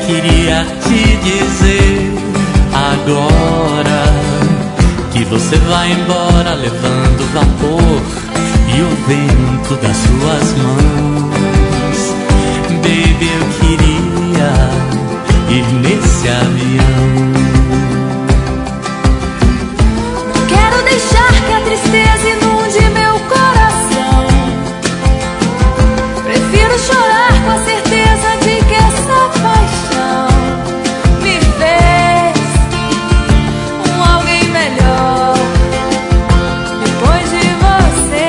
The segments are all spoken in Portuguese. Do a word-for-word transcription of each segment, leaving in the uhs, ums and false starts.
queria te dizer agora que você vai embora levando vapor e o vento das suas mãos. Baby, eu queria ir nesse avião. Não quero deixar que a tristeza inunde meu coração. Prefiro chorar com a certeza de que essa paixão me fez um alguém melhor depois de você.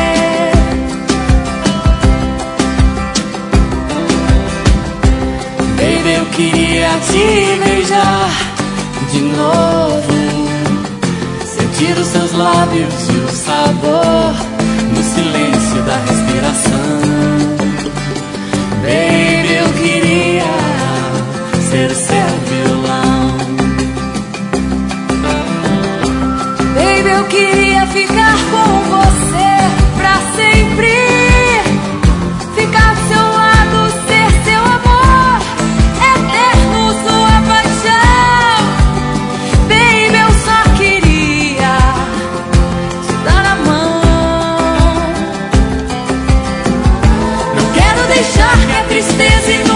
Baby, eu queria te beijar de novo, sentir os seus lábios e o sabor no silêncio da respiração. Baby, eu queria ser seu violão. Baby, eu queria ficar com você pra sempre, ficar do seu lado, ser seu amor eterno, sua paixão. Baby, eu só queria te dar a mão. Não quero deixar que a tristeza